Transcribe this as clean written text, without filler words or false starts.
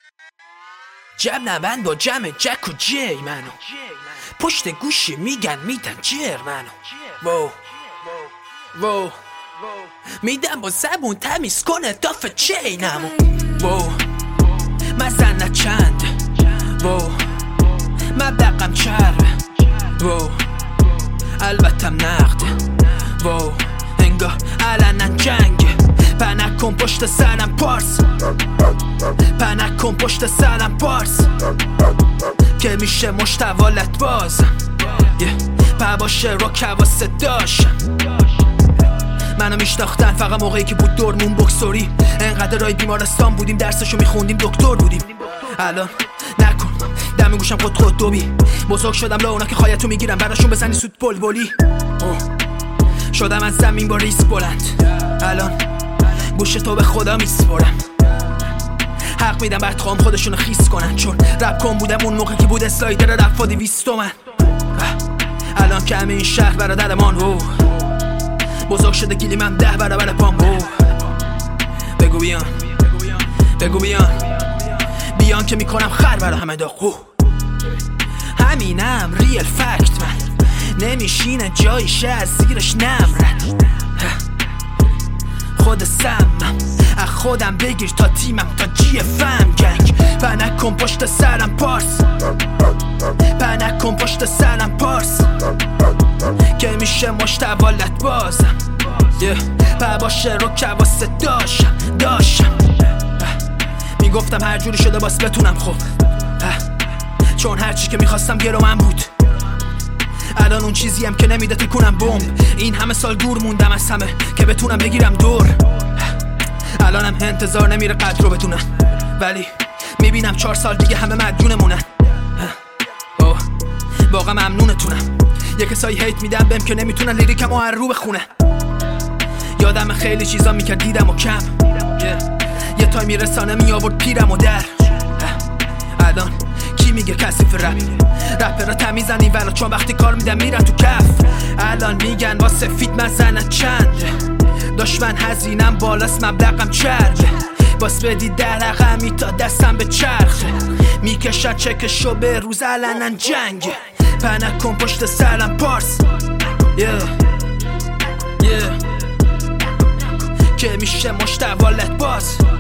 جمع نبند با جمع جک و جی منو پشت گوشی میگن میدن جر منو وو میدن با زبون تمیز کنه داف چینمو وو مزنه چند وو مبدقم چره وو البتم نقد وو انگاه علنن جنگ پنکن پشت سرم پارس پنکن پشت سرم پارس که میشه مشتوالت بازم باشه رو کواسه داشتم منو میشناختن فقط موقعی که بود دورمون بکسوری انقدر رای بیمارستان بودیم درسشو میخوندیم دکتر بودیم الان نکن دم گوشم خود دوبی بزرگ شدم لا اونا که خواهیتو میگیرم براشون بزنی سود بلبلی شدم از زمین با ریس بلند الان گوش تو به خدا میسپرم حق میدم بعد خوام خودشونو خیس کنن چون رپ کن بودم اون موقع که بود اسلایدر رپ و 200 تومن الان که همه این شهر برادرمان بزرگ شده گیلیمم 10 برابر پام بگو بیان که میکنم خر برا همه داغ همینم ریل فکت من نمیشینه جایشه از زیرش نمرد خود سمم از خودم بگیر تا تیمم تا جی فهم گنگ پنکن پشت سرم پارس پنکن پشت سرم پارس که میشه مشتوالت بازم باشه رو کواسه داشتم میگفتم هر جوری شده باس بتونم خب چون هرچی که میخواستم گرو من بود الان اون چیزیم که نمیده تکونم بمب این همه سال دور موندم از همه که بتونم بگیرم دور الانم انتظار نمیره قدر رو بدونم ولی میبینم 4 سال دیگه همه مدیونمونن واقعا ممنونتونم یه کسایی هیت میدم بهم که نمیتونن لیریکم رو هر رو بخونه یادم خیلی چیزا میکرد دیدم و کم یه تایمی رسانه میآورد پیرم و در الان کی میگه کثیف رپ را تمیزن این ولا چون وقتی کار میدم میرن تو کف الان میگن واسه فیت مزنه چنده دشمن هزینم بالاست مبلغم چربه باس بدی در رقمی تا دستم به چرخه میکشد چکشو به روز علنن جنگ پنکن پشت سرم پارس که میشه مشتوالت باز